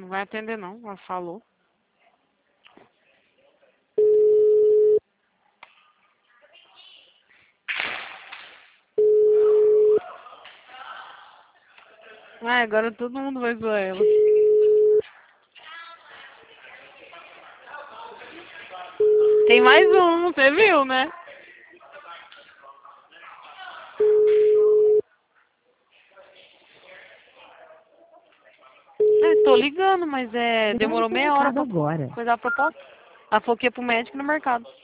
Não vai atender não, ela falou. Ah, agora todo mundo vai zoar ela. Tem mais um, você viu, né? Tô ligando, mas demorou meia hora pra agora. coisar a proposta. Ela falou que ia pro médico e no mercado.